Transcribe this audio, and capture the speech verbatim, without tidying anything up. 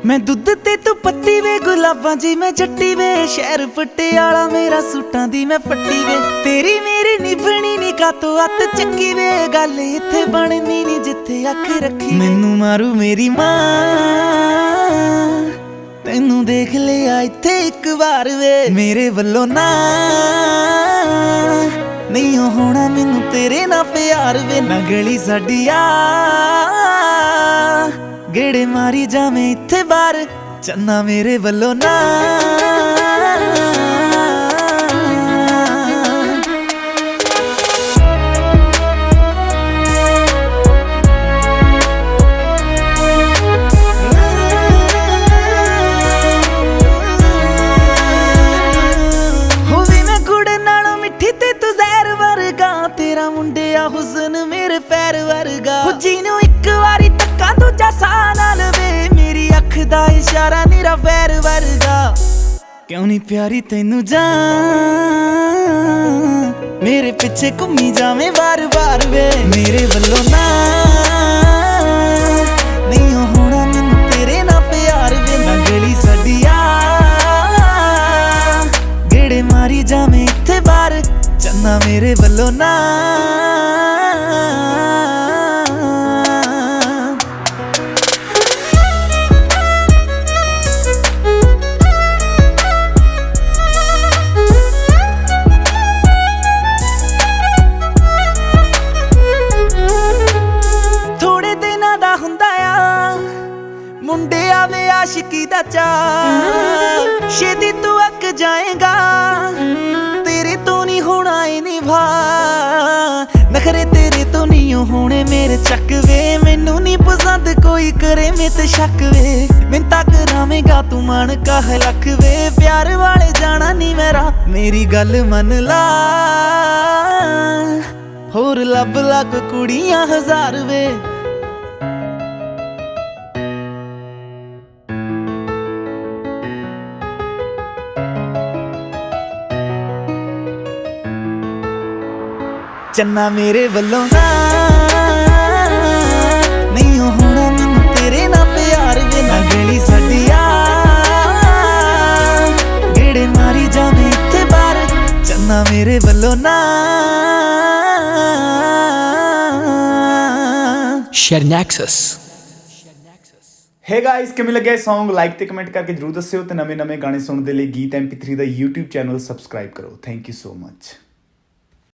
मैं दुध ते तू पत्ती वे गुलाबां जी मैं जट्टी वे शहर पटियाला मेरा सूटां दी मैं पट्टी वे तेरी मेरी निभनी नी कातो अत चक्की वे गल इत्थे बननी नी जिथे अख रखी मैनू मारू मेरी मां तैनू देख लिया इत्थे इक बार वे मेरे वल्लों ना नहीं होना मैनू तेरे ना प्यार वे ना गली साडी आ गेड़े मारी जावे इत्थे बार चन्ना मेरे वल्लों ना होवी मैं गुड़ नालों मिठी ते तू जहर वर्गा तेरा मुंडिया हुस्न मेरे पैर वर्गा जीनू इक वारी तक्का दूजा सा नाल वे मेरी अख दा इशारा निरा वैर वर्गा क्यों नी प्यारी तैनू जान मेरे पिछे घूमी जावे बार बार वे मेरे वल्लों ना नहीं होना मैनू तेरे ना प्यार वे ना गली साडी आ गेड़े मारी जावे इत्थे बार चन्ना मेरे वल्लों ना मुंडे आवे आशिकी दा चा छेती तू अक जाएगा तेरे तो नहीं होना ए निभा नखरे तेरे तो नहीं होने मेरे चक वे मैनू नहीं पसंद कोई करे मैं ते शक वे मिन्नता करावेगा तू मन कह लख वे प्यार वाले जाना नहीं मेरा मेरी गल मन ला होर लब लग कुड़ियां हजार वे चन्ना मेरे वल्लों ना नहीं होना मैनू तेरे ना प्यार वे ना गली साडी आ गेड़े मारी जावे इत्थे बार चन्ना मेरे वल्लों ना शेयर नैक्सस हे गाइस किवें लग्या सॉन्ग लाइक ते कमेंट करके जरूर दस्सिओ ते नਵੇਂ नਵੇਂ गाने सुनने दे लई गीत एम पी थ्री दा यूट्यूब चैनल सबसक्राइब करो थैंक यू सो मच।